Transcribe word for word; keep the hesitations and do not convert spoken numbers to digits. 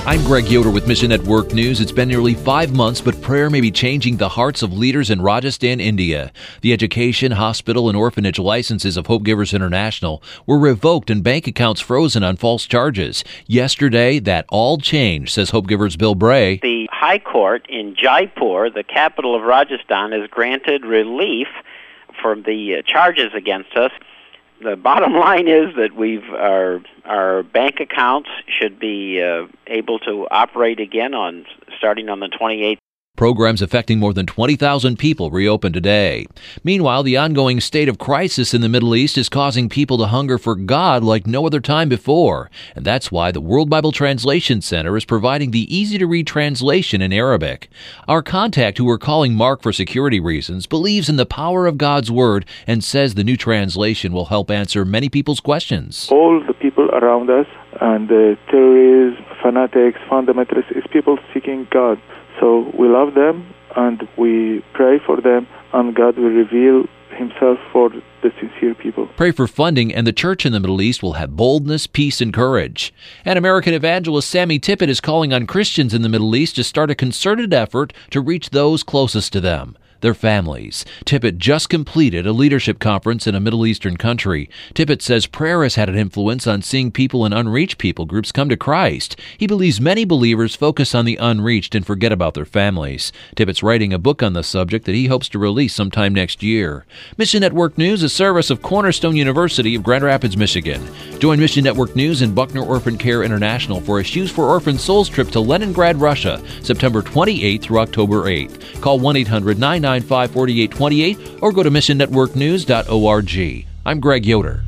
I'm Greg Yoder with Mission Network News. It's been nearly five months, but prayer may be changing the hearts of leaders in Rajasthan, India. The education, hospital, and orphanage licenses of Hope Givers International were revoked and bank accounts frozen on false charges. Yesterday, that all changed, says Hope Givers Bill Bray. The High Court in Jaipur, the capital of Rajasthan, has granted relief for the uh, charges against us. The bottom line is that we've our our bank accounts should be uh, able to operate again on starting on the twenty-eighth. Programs affecting more than twenty thousand people reopened today. Meanwhile, the ongoing state of crisis in the Middle East is causing people to hunger for God like no other time before. And that's why the World Bible Translation Center is providing the easy-to-read translation in Arabic. Our contact, who we're calling Mark for security reasons, believes in the power of God's Word and says the new translation will help answer many people's questions. All the people around us and the terrorists, fanatics, fundamentalists, is people seeking God. So we love them and we pray for them, and God will reveal Himself for the sincere people. Pray for funding, and the church in the Middle East will have boldness, peace, and courage. And American evangelist Sammy Tippett is calling on Christians in the Middle East to start a concerted effort to reach those closest to them, their families. Tippett just completed a leadership conference in a Middle Eastern country. Tippett says prayer has had an influence on seeing people in unreached people groups come to Christ. He believes many believers focus on the unreached and forget about their families. Tippett's writing a book on the subject that he hopes to release sometime next year. Mission Network News, a service of Cornerstone University of Grand Rapids, Michigan. Join Mission Network News and Buckner Orphan Care International for a Shoes for Orphan Souls trip to Leningrad, Russia, September twenty-eighth through October eighth. Call one eight hundred nine nine five four eight two eight or go to mission network news dot org. I'm Greg Yoder.